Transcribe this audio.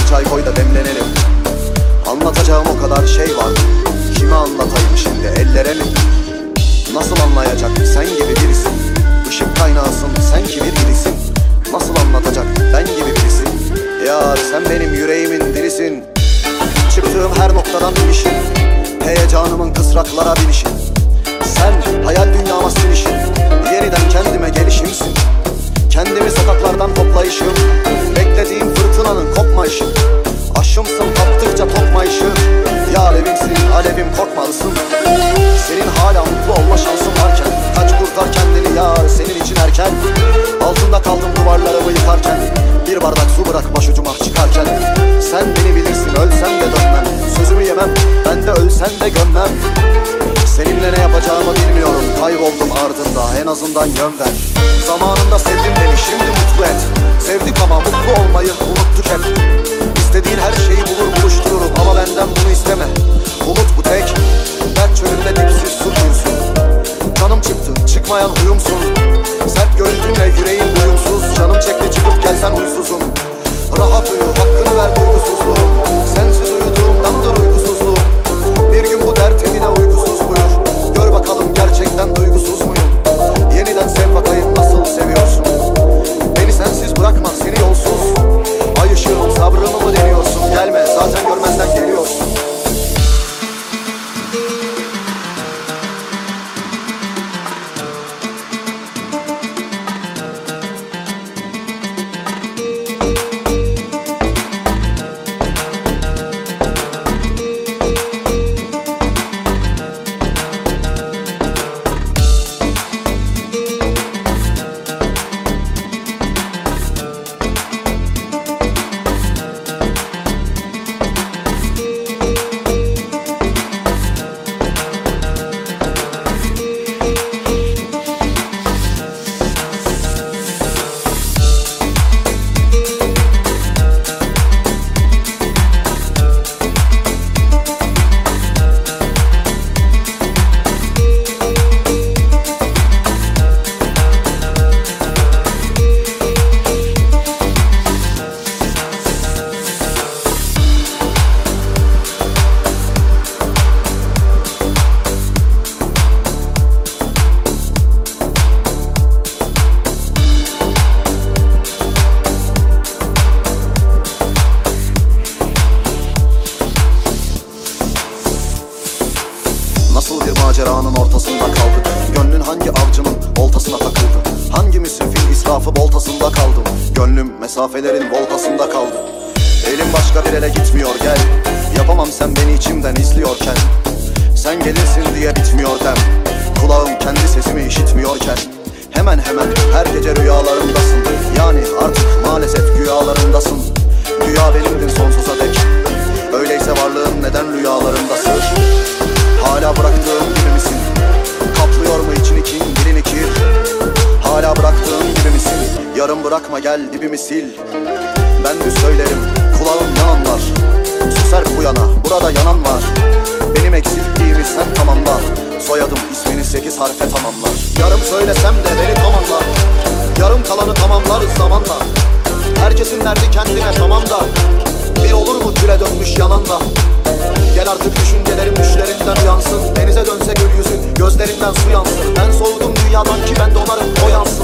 çay koy da demlenelim. Anlatacağım o kadar şey var. Kime anlatayım şimdi, ellere mi? Nasıl anlayacak sen gibi birisin? Işık kaynağısın sen ki bir birisin. Nasıl anlatacak ben gibi birisi? Yar sen benim yüreğimin dilisin. Çıktığım her noktadan inişim, heyecanımın kısraklara binişim. Sen hayal dünyama sinişim, yeniden kendime gelişimsin. Kendimi sokaklardan toplayışım, beklediğim fırtınanın kopmayışı. Aşımsın kaptıkça tokmayışı. Ya alevimsin alevim, korkmalısın. Senin hala mutlu olma şansın varken, kaç kurtar kendini yar, senin için erken. Altında kaldım duvarlarımı yıkarken, bir bardak su bırak başucuma çıkarken. Sen beni bilirsin, ölsem de dönmem. Sözümü yemem, ben de ölsem de gömmem. Seninle ne yapacağımı bilmiyorum, kayboldum ardında, en azından yön ver. Zamanında sevdin beni, şimdi mutlu et. Sevdik ama mutlu olmayı unuttuk hep. İstediğin her şeyi bulur buluştururum ama benden bunu isteme. Umut bu tek, dert çölünde dipsiz su kuyusu. Canım çıktı, çıkmayan huyumsun. Sert görüntünle yüreğim uyumsuz. Canım çekti çıkıp gelsen huysuzum. Rahat uyu, hakkını ver duygusuzluğum. Sensiz uyuduğumdandır uykusuzluğum. Bir gün bu dert evine uykusuz buyur. Gör bakalım gerçekten duygusuz muyum? Yeniden sev bakayım nasıl seviyorsun. Beni sensiz bırakma, seni yolsuz. Ay ışığım, sabrımı mı deniyorsun? Gelme, zaten görmezden geliyorsun. Nasıl bir maceranın ortasında kaldık? Gönlün hangi avcının oltasına takıldı? Hangimizin fil israfı boltasında kaldım? Gönlüm mesafelerin voltasında kaldı. Elim başka bir ele gitmiyor gel. Yapamam sen beni içimden izliyorken. Sen gelirsin diye bitmiyor dem. Kulağım kendi sesimi işitmiyorken. Hemen hemen her gece rüyalarımdasın. Yani artık maalesef rüyalarımdasın. Rüya benimdin sonsuza dek. Öyleyse varlığın neden rüyalarımdasın? Hala bıraktığım gibi misin? Kaplıyor mu için kin, birini kir? Hala bıraktığım gibi misin? Yarım bırakma gel dibimi sil. Ben düz söylerim, kulağım ne anlar? Süser bu yana, burada yanan var. Benim eksilttiğimi sen tamamla. Soyadım ismini 8 harfe tamamlar. Yarım söylesem de beni tamamla. Yarım kalanı tamamlarız zamanla. Herkesin derdi kendine tamam da. Bir olur mu küle dönmüş yananda? Gel artık düşüncelerim düşlerinden uyansın. Denize dönse gül yüzün, gözlerinden su yansın. Ben soğudum dünyadan ki ben donarım, o yansın.